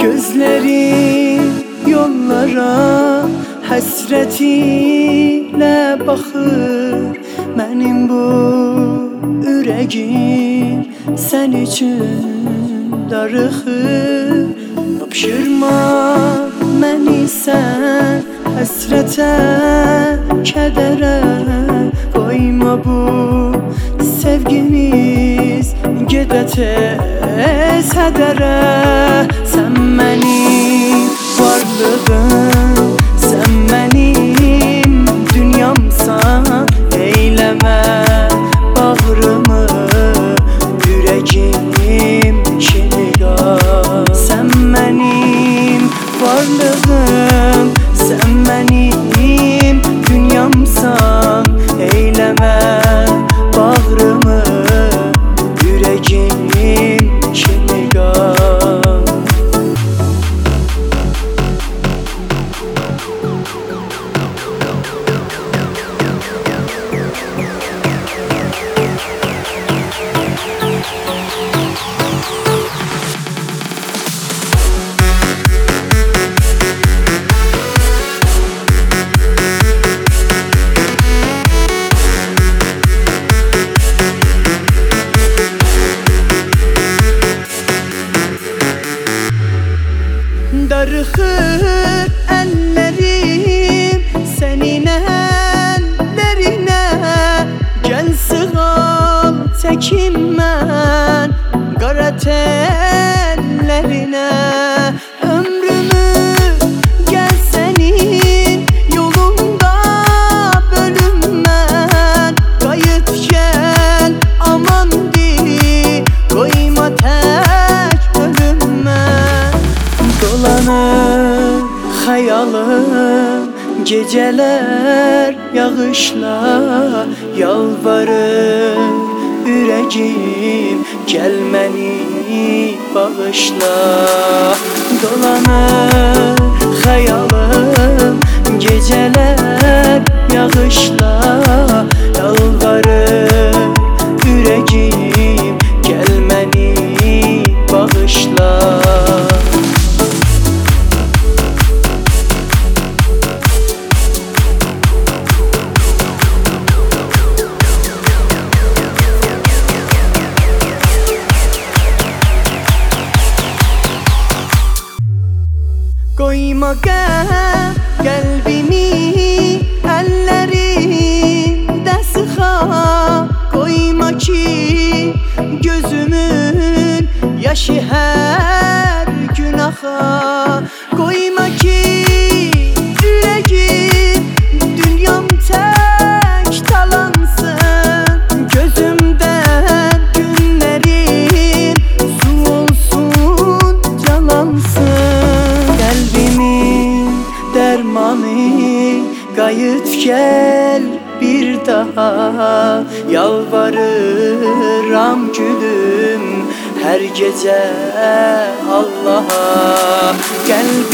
Gözlerim yollara həsrət ilə baxır. Mənim bu ürəgim sən üçün darıxır. Yapışırma məni sən həsrətə, kədərə, qoyma bu sevgimiz gedə tez hədərə. Sən mənim varlığım, sən mənim dünyamsan. Eyləmə bağrımı, ürəyim kimi qal. Sən mənim varlığım, sən mənim dünyamsan. Eyləmə bağrımı, ürəyim kimi qal. Darıxır əllərim sənin əllərinə. Gəl sığal çəkinmən qara tellərinə. Ömrümü gəl sənin yolunda bölünmən. Qayıt gəl amandır, qoyma tək ölünmən. Dolanır xəyalım gecələr yağışla. Yalvarır ürəyim, gəl məni bağışla. Dolanır xəyalım gecələr yağışla. Yalvarır ürəyim, gəl məni bağışla. Qoyma qəlbimi əllərində sıxa. Qoyma ki gözümün yaşı hər gün axa. Qoyma ki ürəyim dünyam tək talansın. Gözümdən günlərim su olsun, calansın. Qəlbimin dərmanı, qayıt gəl bir daha. Yalvarıram gülüm hər gecə Allaha. Gəl